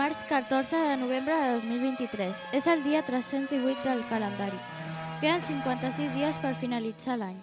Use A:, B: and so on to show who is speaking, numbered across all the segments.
A: Dimarts 14 de novembre de 2023. És el dia 318 del calendari. Queden 56 dies per finalitzar l'any.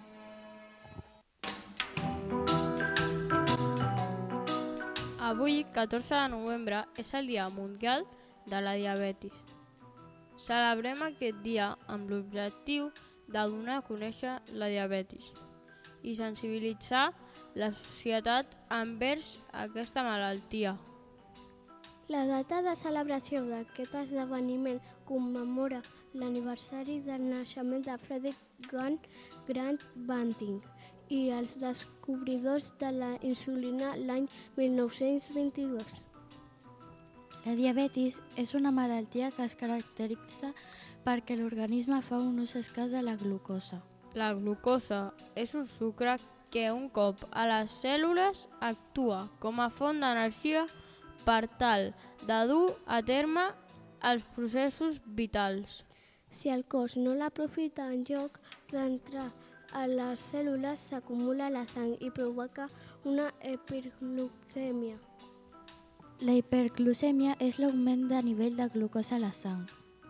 B: Avui, 14 de novembre, és el Dia Mundial de la Diabetis. Celebrem aquest dia amb l'objectiu de donar a conèixer la diabetis i sensibilitzar la societat envers aquesta malaltia.
C: La data de celebració d'aquest esdeveniment commemora l'aniversari del naixement de Frederick Grant Banting i els descobridors de la insulina l'any 1922.
A: La diabetis és una malaltia que es caracteritza perquè l'organisme fa un ús escàs de la glucosa.
B: La glucosa és un sucre que un cop a les cèl·lules actua com a font d'energia per tal de dur a terme els processos vitals.
C: Si el cos no l'aprofita en lloc d'entrar a les cèl·lules, s'acumula a la sang i provoca una hiperglucèmia.
A: La hiperglucèmia és l'augment de nivell de glucosa a la sang.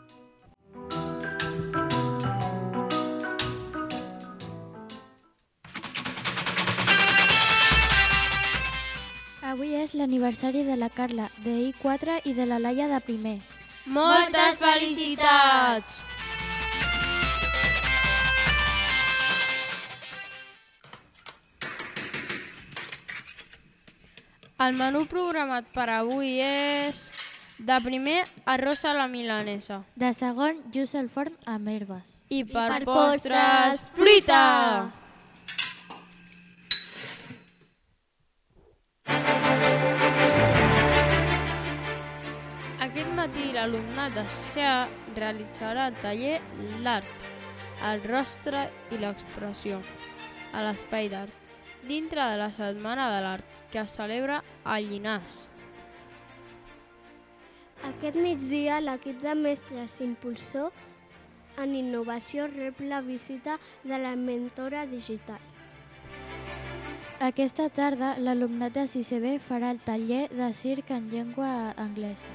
A: Avui és l'aniversari de la Carla, de I4 i de la Laia de primer.
B: Moltes felicitats! El menú programat per avui és: de primer, arròs a la milanesa.
A: De segon, lluç al forn amb herbes.
B: I per postres, fruita! Aquest matí l'alumnat de SEA realitzarà el taller L'art, el rostre i l'expressió a l'Espai d'Art, dintre de la Setmana de l'Art, que es celebra a Llinars.
C: Aquest migdia, l'equip de mestres impulsor en innovació rep la visita de la mentora digital.
A: Aquesta tarda, l'alumnat de 6è B farà el taller de circ en llengua anglesa.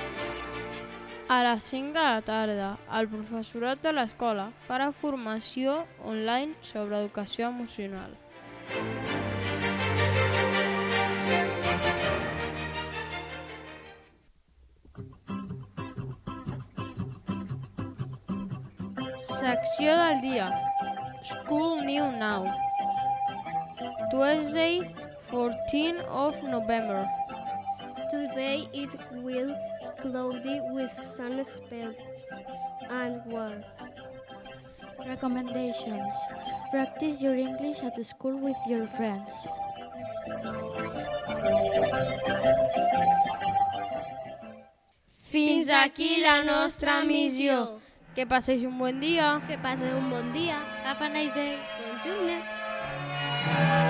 B: A les 5 de la tarda, el professorat de l'escola farà formació online sobre educació emocional. Secció del dia. School New Now. Tuesday, 14 of November.
C: Today it will cloudy with sun spells and warm.
A: Recommendations. Practice your English at school with your friends.
B: Fins aquí la nostra missió. Que passeu un bon dia.
C: Que passeu un bon dia.
A: Have a nice day.
C: Bon jornada.